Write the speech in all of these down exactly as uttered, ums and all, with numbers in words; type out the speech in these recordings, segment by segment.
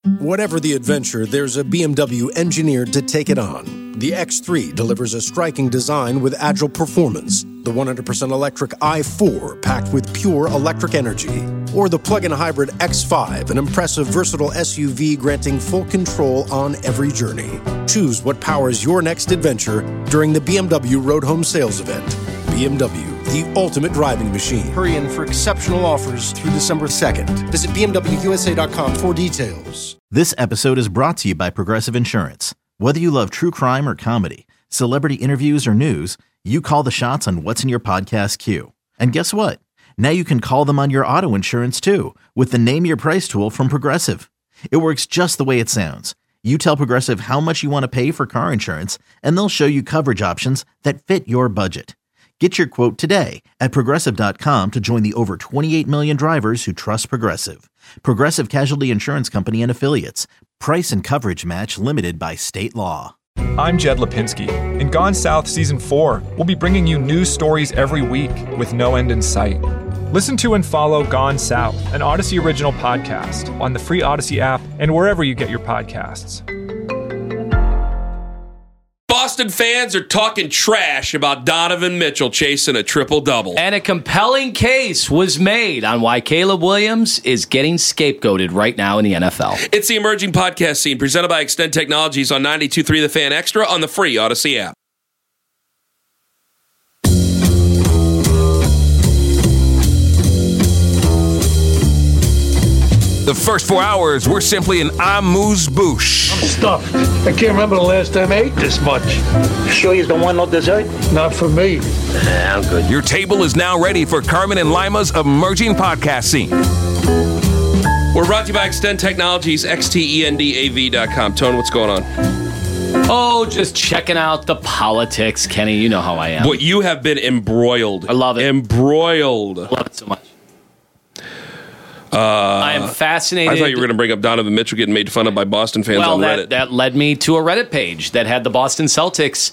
Whatever the adventure, there's a B M W engineered to take it on. The X three delivers a striking design with agile performance. The one hundred percent electric i four packed with pure electric energy. Or the plug-in hybrid X five, an impressive versatile S U V granting full control on every journey. Choose what powers your next adventure during the B M W Road Home Sales Event. B M W, the ultimate driving machine. Hurry in for exceptional offers through December second. Visit B M W U S A dot com for details. This episode is brought to you by Progressive Insurance. Whether you love true crime or comedy, celebrity interviews or news, you call the shots on what's in your podcast queue. And guess what? Now you can call them on your auto insurance too with the Name Your Price tool from Progressive. It works just the way it sounds. You tell Progressive how much you want to pay for car insurance, and they'll show you coverage options that fit your budget. Get your quote today at Progressive dot com to join the over twenty-eight million drivers who trust Progressive. Progressive Casualty Insurance Company and Affiliates. Price and coverage match limited by state law. I'm Jed Lipinski. In Gone South Season four, we'll be bringing you news stories every week with no end in sight. Listen to and follow Gone South, an Odyssey original podcast on the free Odyssey app and wherever you get your podcasts. Boston fans are talking trash about Donovan Mitchell chasing a triple-double. And a compelling case was made on why Caleb Williams is getting scapegoated right now in the N F L. It's the Emerging Podcast Scene, presented by Extend Technologies on ninety-two point three The Fan Extra on the free Odyssey app. The first four hours were simply an amuse-bouche. I'm stuffed. I can't remember the last time I ate this much. Sure you don't want no dessert? Not for me. Nah, I'm good. Your table is now ready for Carmen and Lima's Emerging Podcast Scene. We're brought to you by Extend Technologies, X T E N D A V dot com. Tone, what's going on? Oh, just checking out the politics, Kenny. You know how I am. But you have been embroiled. I love it. Embroiled. I love it so much. Uh, I am fascinated. I thought you were going to bring up Donovan Mitchell getting made fun of by Boston fans well, on that, Reddit. that led me to a Reddit page that had the Boston Celtics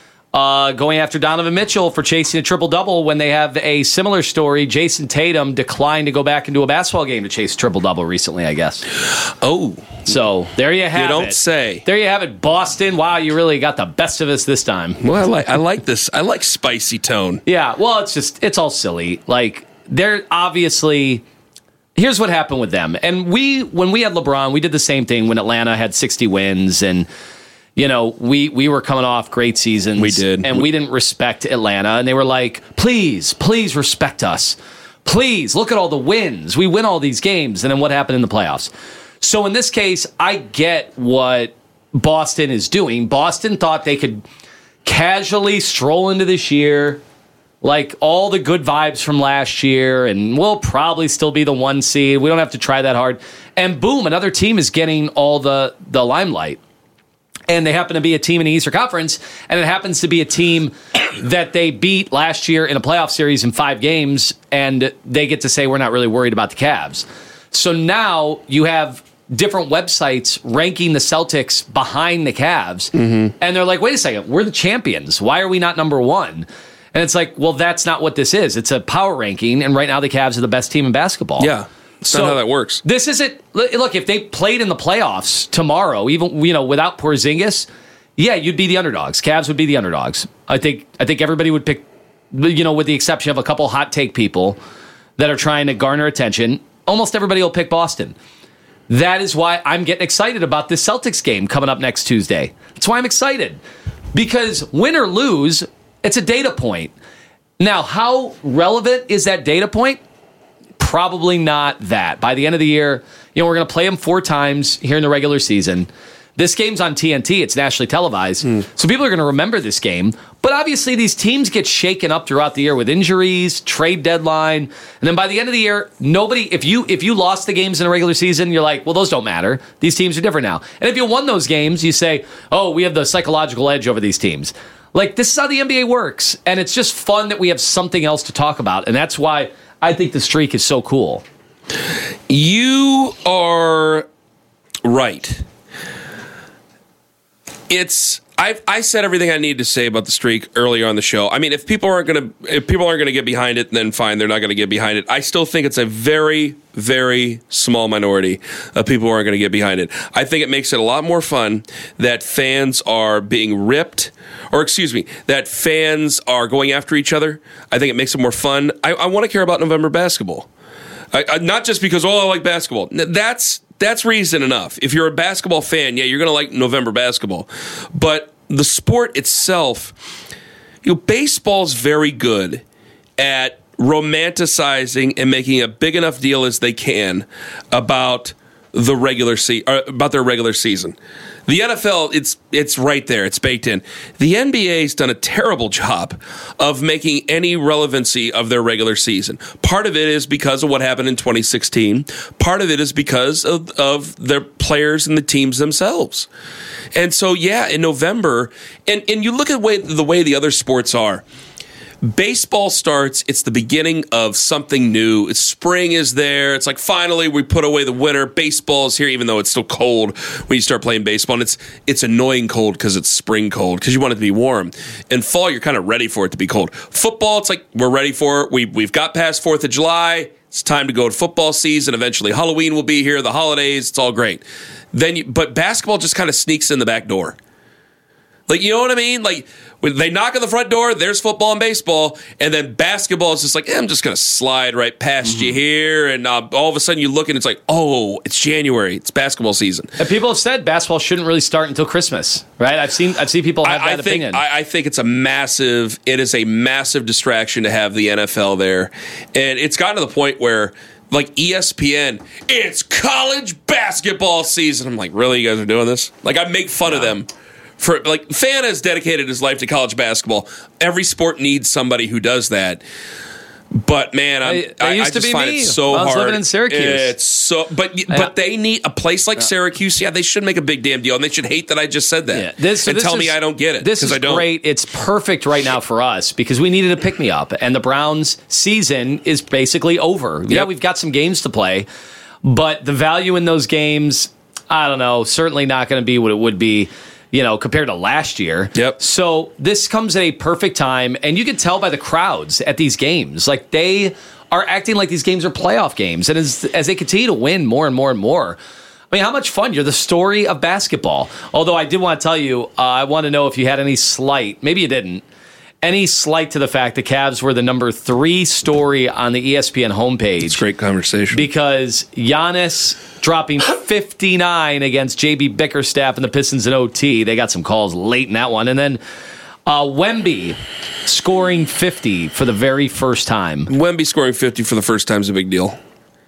uh, going after Donovan Mitchell for chasing a triple-double when they have a similar story. Jason Tatum declined to go back into a basketball game to chase a triple-double recently, I guess. Oh. So there you have it. You don't say. There you have it, Boston. Wow, you really got the best of us this time. Well, I like, I like this. I like spicy tone. Yeah, well, it's just, it's all silly. Like, they're obviously... Here's what happened with them. And we, when we had LeBron, we did the same thing when Atlanta had sixty wins. And, you know, we, we were coming off great seasons. We did. And we, we didn't respect Atlanta. And they were like, please, please respect us. Please, look at all the wins. We win all these games. And then what happened in the playoffs? So in this case, I get what Boston is doing. Boston thought they could casually stroll into this year, like all the good vibes from last year, and we'll probably still be the one seed. We don't have to try that hard. And boom, another team is getting all the, the limelight. And they happen to be a team in the Eastern Conference, and it happens to be a team that they beat last year in a playoff series in five games, and they get to say we're not really worried about the Cavs. So now you have different websites ranking the Celtics behind the Cavs, mm-hmm. and they're like, wait a second, we're the champions. Why are we not number one? And it's like, well, that's not what this is. It's a power ranking, and right now the Cavs are the best team in basketball. Yeah, that's so not how that works. This isn't. Look, if they played in the playoffs tomorrow, even you know without Porzingis, yeah, you'd be the underdogs. Cavs would be the underdogs. I think. I think everybody would pick, you know, with the exception of a couple hot take people that are trying to garner attention. Almost everybody will pick Boston. That is why I'm getting excited about this Celtics game coming up next Tuesday. That's why I'm excited, because win or lose, it's a data point. Now, how relevant is that data point? Probably not that. By the end of the year, you know, we're going to play them four times here in the regular season. This game's on T N T. It's nationally televised. Mm. So people are going to remember this game. But obviously, these teams get shaken up throughout the year with injuries, trade deadline. And then by the end of the year, nobody, if you if you lost the games in the regular season, you're like, well, those don't matter. These teams are different now. And if you won those games, you say, oh, we have the psychological edge over these teams. Like, this is how the N B A works. And it's just fun that we have something else to talk about. And that's why I think the streak is so cool. You are right. It's I I said everything I needed to say about the streak earlier on the show. I mean, if people aren't gonna if people aren't gonna get behind it, then fine, they're not gonna get behind it. I still think it's a very, very small minority of people who aren't gonna get behind it. I think it makes it a lot more fun that fans are being ripped, or excuse me, that fans are going after each other. I think it makes it more fun. I, I want to care about November basketball, I, I, not just because oh I like basketball. That's That's reason enough. If you're a basketball fan, yeah, you're going to like November basketball. But the sport itself, you know, baseball's very good at romanticizing and making a big enough deal as they can about the regular se- uh, about their regular season. The N F L, it's it's right there. It's baked in. The N B A's done a terrible job of making any relevancy of their regular season. Part of it is because of what happened in twenty sixteen. Part of it is because of, of their players and the teams themselves. And so, yeah, in November, and, and you look at way, the way the other sports are. Baseball starts, it's the beginning of something new. It's spring is there. It's like finally we put away the winter. Baseball is here, even though it's still cold when you start playing baseball. And it's it's annoying cold because it's spring cold because you want it to be warm. In fall, you're kind of ready for it to be cold. Football, it's like we're ready for it. We, we've got past fourth of July. It's time to go to football season. Eventually Halloween will be here, the holidays. It's all great. Then, you, But basketball just kind of sneaks in the back door. Like, you know what I mean? Like, when they knock on the front door, there's football and baseball, and then basketball is just like, eh, I'm just going to slide right past mm-hmm. you here, and uh, all of a sudden you look and it's like, oh, it's January, it's basketball season. And people have said basketball shouldn't really start until Christmas, right? I've seen I've seen people have I, that I think, opinion. I, I think it's a massive, it is a massive distraction to have the N F L there, and it's gotten to the point where like E S P N, it's college basketball season. I'm like, really, you guys are doing this? Like, I make fun yeah. of them. For like, Fan has dedicated his life to college basketball. Every sport needs somebody who does that. But man, I'm, they, they I, used I to just be find me. it so I was hard. living in Syracuse. It's so, but but they need a place like yeah. Syracuse. Yeah, they should make a big damn deal, and they should hate that I just said that. Yeah. This, so and this tell is, me I don't get it. This is I don't. great. It's perfect right now for us because we needed a pick me up, and the Browns' season is basically over. Yep. Yeah, we've got some games to play, but the value in those games, I don't know. Certainly not going to be what it would be, you know, compared to last year. Yep. So this comes at a perfect time, and you can tell by the crowds at these games. Like, they are acting like these games are playoff games. And as as they continue to win more and more and more, I mean, how much fun. You're the story of basketball. Although I did want to tell you, uh, I want to know if you had any slight, maybe you didn't, any slight to the fact the Cavs were the number three story on the E S P N homepage. It's a great conversation. Because Giannis dropping fifty-nine against J B Bickerstaff and the Pistons in O T. They got some calls late in that one. And then uh, Wemby scoring fifty for the very first time. Wemby scoring fifty for the first time is a big deal.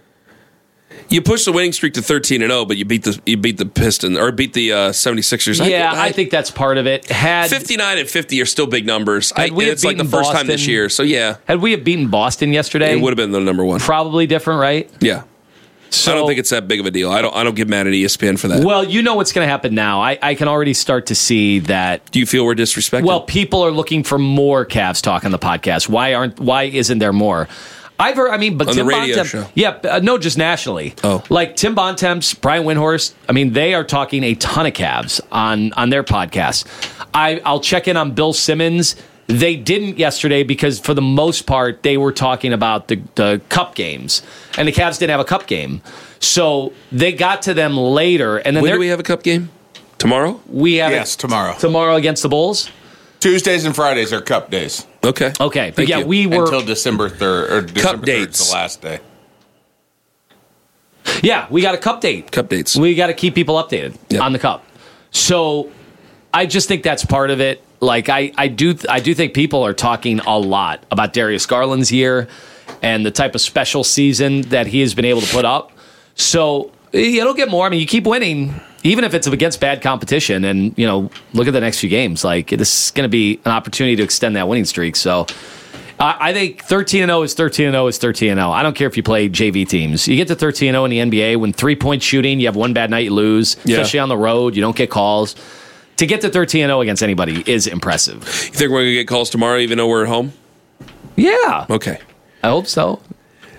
You pushed the winning streak to thirteen and oh, but you beat the you beat the Pistons or beat the uh, seventy-sixers. Yeah, I, I, I think that's part of it. Had fifty-nine and fifty are still big numbers. I, we it's like the first Boston, time this year. So yeah, had we have beaten Boston yesterday, it would have been the number one. Probably different, right? Yeah. So, I don't think it's that big of a deal. I don't. I don't get mad at E S P N for that. Well, you know what's going to happen now. I, I can already start to see that. Do you feel we're disrespected? Well, people are looking for more Cavs talk on the podcast. Why aren't? Why isn't there more? I've heard. I mean, but on Tim the radio Bontemps, show. Yeah, uh, no, just nationally. Oh, like Tim Bontemps, Brian Windhorst. I mean, they are talking a ton of Cavs on on their podcast. I I'll check in on Bill Simmons. They didn't yesterday because, for the most part, they were talking about the, the cup games, and the Cavs didn't have a cup game, so they got to them later. And then when do we have a cup game? Tomorrow? We have yes, it tomorrow. Tomorrow against the Bulls. Tuesdays and Fridays are cup days. Okay. Okay. Thank yeah, you. we were until December third. Or December cup dates. third, the last day. Yeah, we got a cup date. Cup dates. We got to keep people updated yep. on the cup. So I just think that's part of it. Like I, I do, I do think people are talking a lot about Darius Garland's year and the type of special season that he has been able to put up. So it'll get more. I mean, you keep winning, even if it's against bad competition. And you know, look at the next few games. Like this is going to be an opportunity to extend that winning streak. So uh, I think thirteen and oh is thirteen and oh is thirteen and oh. I don't care if you play J V teams. You get to thirteen and oh in the N B A when three point shooting, you have one bad night, you lose. Yeah. Especially on the road, you don't get calls. To get to thirteen and oh against anybody is impressive. You think we're going to get calls tomorrow even though we're at home? Yeah. Okay. I hope so.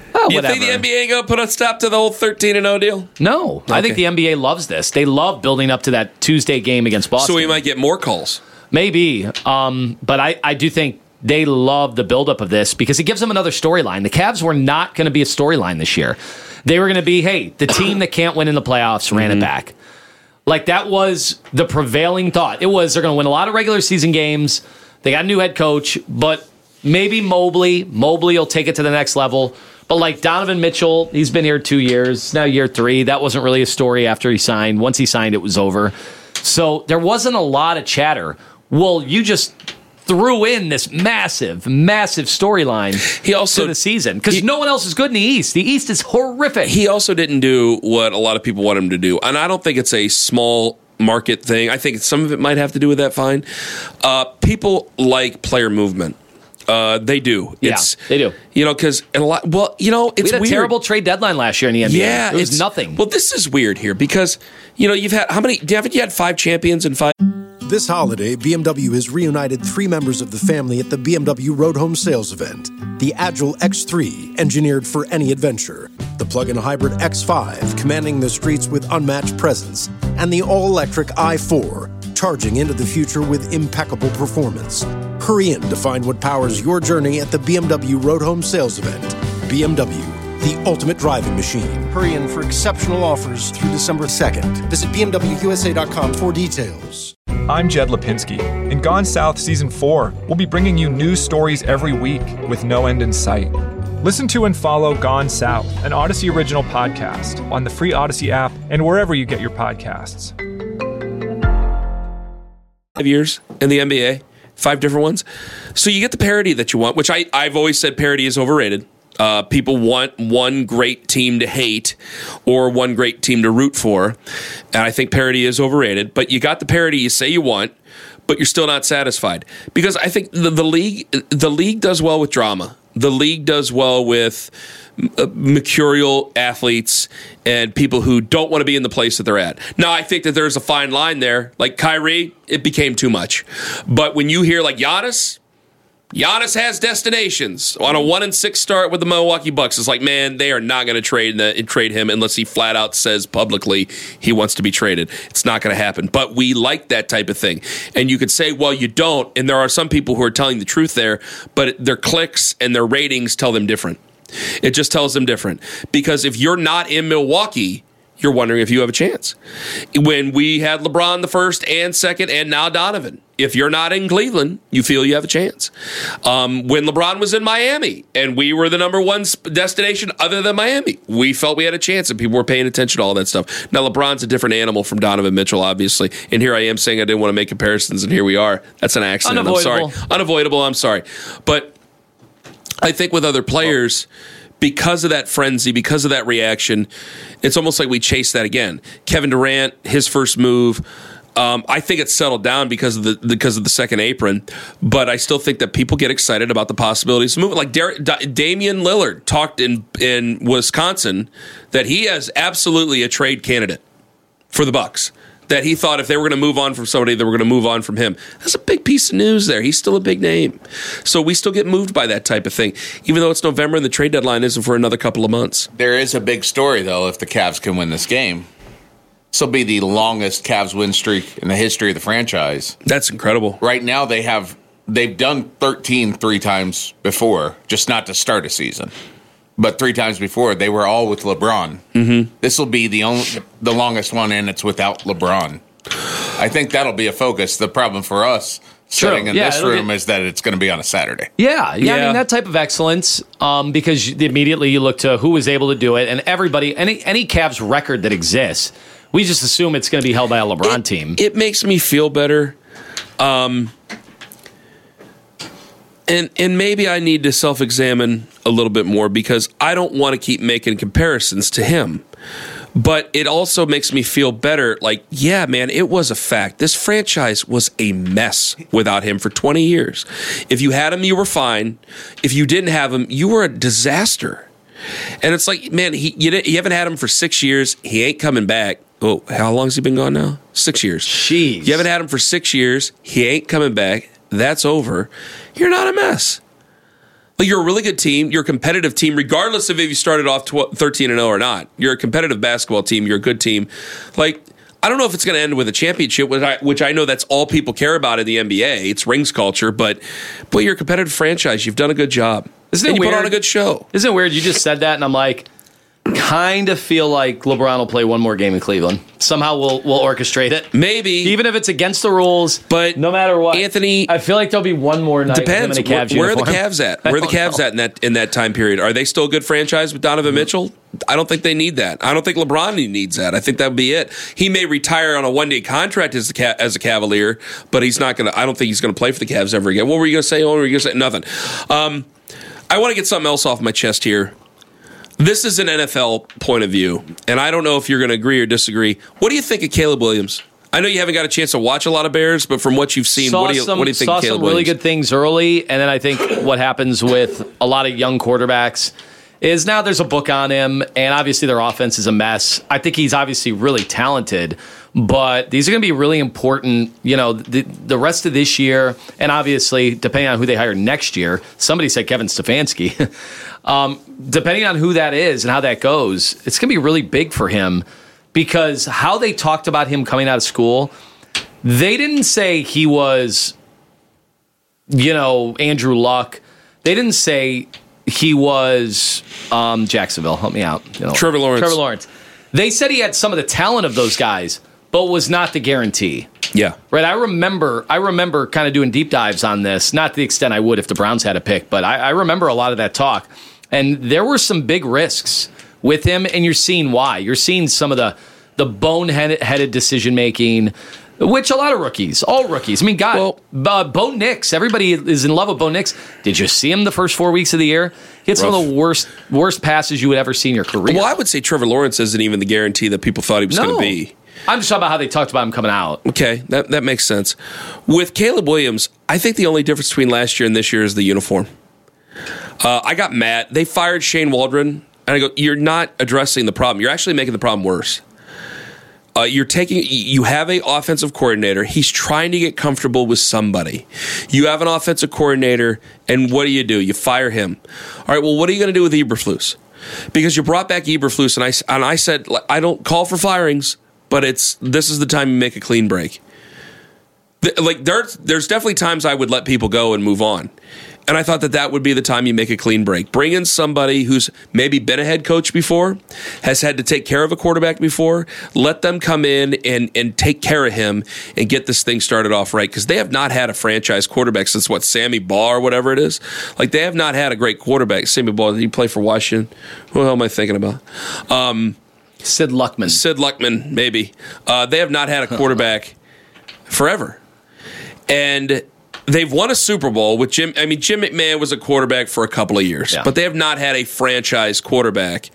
Oh, you whatever. think the N B A going to put a stop to the whole thirteen and oh deal? No. Okay. I think the N B A loves this. They love building up to that Tuesday game against Boston. So we might get more calls. Maybe. Um, but I, I do think they love the buildup of this because it gives them another storyline. The Cavs were not going to be a storyline this year. They were going to be, hey, the team that can't win in the playoffs ran mm-hmm. it back. Like, that was the prevailing thought. It was they're going to win a lot of regular season games. They got a new head coach, but maybe Mobley. Mobley will take it to the next level. But like Donovan Mitchell, he's been here two years, now year three. That wasn't really a story after he signed. Once he signed, it was over. So there wasn't a lot of chatter. Well, you just threw in this massive, massive storyline he also, to the season because no one else is good in the East. The East is horrific. He also didn't do what a lot of people want him to do. And I don't think it's a small market thing. I think some of it might have to do with that fine. Uh, people like player movement. Uh, they do. Yeah, it's, they do. You know, because a lot. Well, you know, it's we had a weird. terrible trade deadline last year in the N B A. Yeah, it was it's nothing. Well, this is weird here because you know you've had how many? Haven't you had five champions in five? This holiday, B M W has reunited three members of the family at the B M W Road Home Sales event. The Agile X three, engineered for any adventure. The plug-in hybrid X five, commanding the streets with unmatched presence. And the all-electric i four, charging into the future with impeccable performance. Hurry in to find what powers your journey at the B M W Road Home Sales event. B M W, the ultimate driving machine. Hurry in for exceptional offers through December second. Visit B M W U S A dot com for details. I'm Jed Lipinski. In Gone South Season four, we'll be bringing you news stories every week with no end in sight. Listen to and follow Gone South, an Odyssey original podcast, on the free Odyssey app and wherever you get your podcasts. Five years in the N B A, five different ones. So you get the parity that you want, which I, I've always said parity is overrated. Uh, people want one great team to hate or one great team to root for. And I think parity is overrated. But you got the parity you say you want, but you're still not satisfied. Because I think the, the league the league does well with drama. The league does well with uh, mercurial athletes and people who don't want to be in the place that they're at. Now, I think that there's a fine line there. Like Kyrie, it became too much. But when you hear like Giannis, Giannis has destinations on a one and six start with the Milwaukee Bucks. It's like, man, they are not going to trade the, trade him unless he flat out says publicly he wants to be traded. It's not going to happen. But we like that type of thing. And you could say, well, you don't. And there are some people who are telling the truth there, but their clicks and their ratings tell them different. It just tells them different. Because if you're not in Milwaukee, you're wondering if you have a chance. When we had LeBron the first and second and now Donovan, if you're not in Cleveland, you feel you have a chance. Um, when LeBron was in Miami and we were the number one destination other than Miami, we felt we had a chance and people were paying attention to all that stuff. Now, LeBron's a different animal from Donovan Mitchell, obviously. And here I am saying I didn't want to make comparisons, and here we are. That's an accident. Unavoidable. I'm sorry. Unavoidable. I'm sorry. But I think with other players, because of that frenzy, because of that reaction, it's almost like we chase that again. Kevin Durant, his first move, um, I think it's settled down because of the because of the second apron, but I still think that people get excited about the possibilities of moving. Like Dar- D- Damian Lillard talked in in Wisconsin that he has absolutely a trade candidate for the Bucks. That he thought if they were going to move on from somebody, they were going to move on from him. That's a big piece of news there. He's still a big name. So we still get moved by that type of thing, even though it's November and the trade deadline isn't for another couple of months. There is a big story, though, if the Cavs can win this game. This will be the longest Cavs win streak in the history of the franchise. That's incredible. Right now, they have, they've done thirteen three times before, just not to start a season. But three times before, they were all with LeBron. Mm-hmm. This will be the only, the longest one, and it's without LeBron. I think that'll be a focus. The problem for us sitting True. in Yeah, this it'll room be- is that it's going to be on a Saturday. Yeah, yeah, Yeah. I mean, that type of excellence, um, because you- immediately you look to who was able to do it, and everybody, any any Cavs record that exists, we just assume it's going to be held by a LeBron it, team. It makes me feel better. Um, and and maybe I need to self-examine a little bit more because I don't want to keep making comparisons to him. But it also makes me feel better. Like, yeah, man, it was a fact. This franchise was a mess without him for twenty years. If you had him, you were fine. If you didn't have him, you were a disaster. And it's like, man, he, you, you haven't had him for six years. He ain't coming back. Oh, how long has he been gone now? Six years. Jeez. You haven't had him for six years. He ain't coming back. That's over. You're not a mess. Like, you're a really good team. You're a competitive team, regardless of if you started off thirteen and oh or not. You're a competitive basketball team. You're a good team. Like, I don't know if it's going to end with a championship, which I, which I know that's all people care about in the N B A. It's rings culture, but boy, you're a competitive franchise. You've done a good job. Isn't it and you weird? put on a good show. Isn't it weird? You just said that, and I'm like, kind of feel like LeBron will play one more game in Cleveland. Somehow we'll we'll orchestrate it. Maybe. Even if it's against the rules. But no matter what. Anthony, I feel like there'll be one more night depends. with him in a Cavs where, where are the uniform. Cavs at? Where are the Cavs know. at in that in that time period? Are they still a good franchise with Donovan Mitchell? I don't think they need that. I don't think LeBron needs that. I think that would be it. He may retire on a one-day contract as a, as a Cavalier, but he's not going to. I don't think he's going to play for the Cavs ever again. What were you going to say? What were you going to say? Nothing. Um, I want to get something else off my chest here. This is an N F L point of view, and I don't know if you're going to agree or disagree. What do you think of Caleb Williams? I know you haven't got a chance to watch a lot of Bears, but from what you've seen, saw what do you, some, what do you think saw of Caleb some really Williams? good things early, and then I think what happens with a lot of young quarterbacks is now there's a book on him, and obviously their offense is a mess. I think he's obviously really talented, but these are going to be really important, you know, the, the rest of this year, and obviously, depending on who they hire next year, somebody said Kevin Stefanski. um, depending on who that is and how that goes, it's going to be really big for him because how they talked about him coming out of school, they didn't say he was, you know, Andrew Luck. They didn't say he was um, Jacksonville. Help me out. You know, Trevor Lawrence. Trevor Lawrence. They said he had some of the talent of those guys, but was not the guarantee. Yeah. Right. I remember I remember kind of doing deep dives on this, not to the extent I would if the Browns had a pick, but I, I remember a lot of that talk. And there were some big risks with him, and you're seeing why. You're seeing some of the, the boneheaded decision making, which a lot of rookies, all rookies. I mean, God, well, uh, Bo Nix, everybody is in love with Bo Nix. Did you see him the first four weeks of the year? He had some Rough. of the worst worst passes you would ever see in your career. Well, I would say Trevor Lawrence isn't even the guarantee that people thought he was no. going to be. I'm just talking about how they talked about him coming out. Okay, that, that makes sense. With Caleb Williams, I think the only difference between last year and this year is the uniform. Uh, I got mad. They fired Shane Waldron, and I go, you're not addressing the problem. You're actually making the problem worse. Uh, you're taking. You have an offensive coordinator. He's trying to get comfortable with somebody. You have an offensive coordinator, and what do you do? You fire him. All right, well, what are you going to do with Eberflus? Because you brought back Eberflus, and I, and I said, I don't call for firings, but it's this is the time you make a clean break. Like there's there's definitely times I would let people go and move on. And I thought that that would be the time you make a clean break. Bring in somebody who's maybe been a head coach before, has had to take care of a quarterback before. Let them come in and, and take care of him and get this thing started off right. Because they have not had a franchise quarterback since, what, Sammy Baugh or whatever it is? Like, they have not had a great quarterback. Sammy Baugh, did he play for Washington? Who the hell am I thinking about? Um, Sid Luckman. Sid Luckman, maybe. Uh, they have not had a quarterback forever. And they've won a Super Bowl with Jim. I mean, Jim McMahon was a quarterback for a couple of years, yeah. but they have not had a franchise quarterback.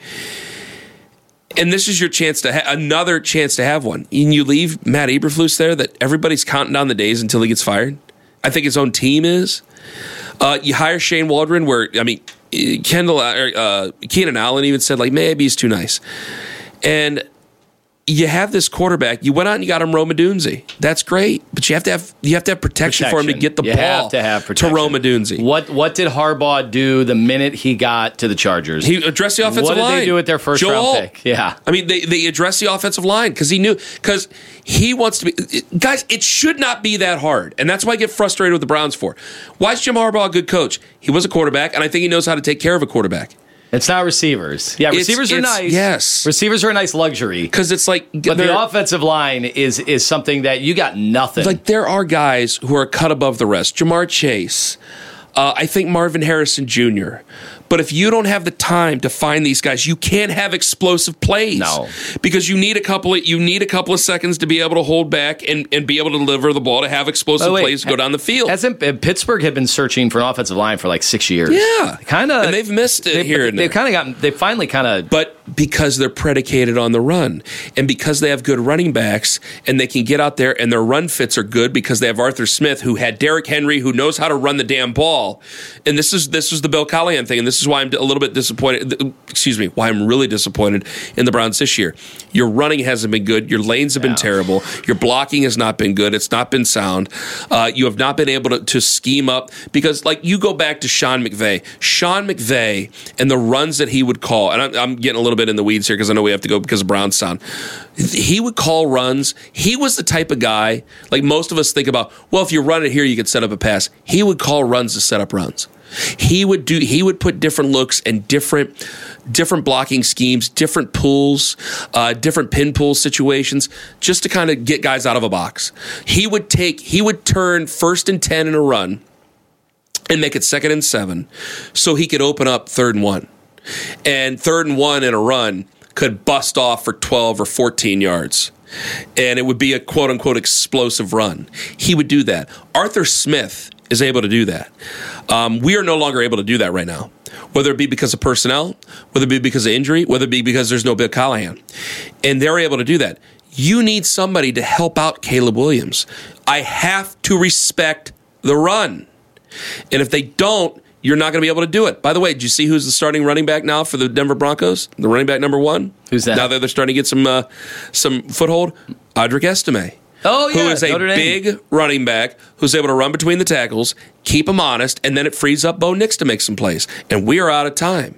And this is your chance to ha- another chance to have one. And you leave Matt Eberflus there that everybody's counting down the days until he gets fired. I think his own team is. Uh, you hire Shane Waldron, where I mean, Kendall, uh, Keenan Allen even said like maybe he's too nice, and. You have this quarterback. You went out and you got him Rome Odunze. That's great, but you have to have you have to have protection, protection. for him to get the you ball have to, have to Rome Odunze. What what did Harbaugh do the minute he got to the Chargers? He addressed the offensive line. What did they do with their first Joel. round pick? Yeah, I mean they they addressed the offensive line because he knew because he wants to be it, guys. It should not be that hard, and that's why I get frustrated with the Browns for. Why is Jim Harbaugh a good coach? He was a quarterback, and I think he knows how to take care of a quarterback. It's not receivers. Yeah, receivers it's, are it's, nice. Yes. Receivers are a nice luxury. Because it's like... But the offensive line is is something that you got nothing. Like, there are guys who are cut above the rest. Jamar Chase. Uh, I think Marvin Harrison Junior But if you don't have the time to find these guys, you can't have explosive plays. No. Because you need a couple of you need a couple of seconds to be able to hold back and, and be able to deliver the ball to have explosive oh, wait, plays go down the field. Hasn't Pittsburgh had been searching for an offensive line for like six years? Yeah, kind of, and they've missed it they, here. They've kind of gotten. They finally kind of, but because they're predicated on the run, and because they have good running backs, and they can get out there, and their run fits are good because they have Arthur Smith, who had Derrick Henry, who knows how to run the damn ball. And this is this was the Bill Callahan thing, and this is why I'm a little bit disappointed. Excuse me, why I'm really disappointed in the Browns this year. Your running hasn't been good. Your lanes have been yeah. terrible. Your blocking has not been good. It's not been sound. Uh, you have not been able to, to scheme up because, like, you go back to Sean McVay. Sean McVay and the runs that he would call, and I'm, I'm getting a little bit in the weeds here because I know we have to go because of Brown's sound. He would call runs. He was the type of guy, like most of us think about, well, if you run it here, you could set up a pass. He would call runs to set up runs. He would do. He would put different looks and different, different blocking schemes, different pulls, uh, different pin pull situations, just to kind of get guys out of a box. He would take. He would turn first and ten in a run, and make it second and seven, so he could open up third and one, and third and one in a run could bust off for twelve or fourteen yards. And it would be a quote-unquote explosive run. He would do that. Arthur Smith is able to do that. Um, we are no longer able to do that right now, whether it be because of personnel, whether it be because of injury, whether it be because there's no Bill Callahan. And they're able to do that. You need somebody to help out Caleb Williams. I have to respect the run. And if they don't, you're not going to be able to do it. By the way, did you see who's the starting running back now for the Denver Broncos? The running back number one? Who's that? Now that they're starting to get some uh, some foothold? Audric Estime. Oh, yeah. Who is a Notre Dame. big running back who's able to run between the tackles, keep them honest, and then it frees up Bo Nix to make some plays. And we are out of time.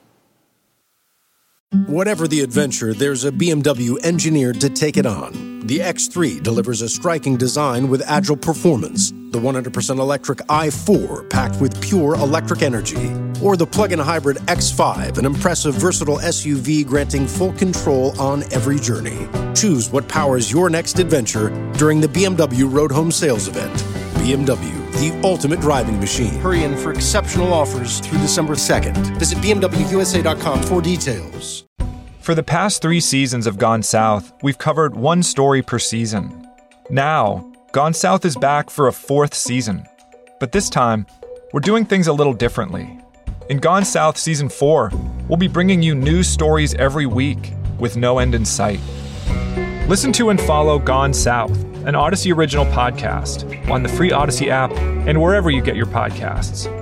Whatever the adventure, there's a B M W engineered to take it on. The X three delivers a striking design with agile performance. The one hundred percent electric i four, packed with pure electric energy. Or the plug-in hybrid X five, an impressive, versatile S U V granting full control on every journey. Choose what powers your next adventure during the B M W Road Home Sales Event. B M W, the ultimate driving machine. Hurry in for exceptional offers through December second. Visit B M W U S A dot com for details. For the past three seasons of Gone South, we've covered one story per season. Now, Gone South is back for a fourth season. But this time, we're doing things a little differently. In Gone South Season four, we'll be bringing you news stories every week with no end in sight. Listen to and follow Gone South, an Odyssey original podcast, on the free Odyssey app and wherever you get your podcasts.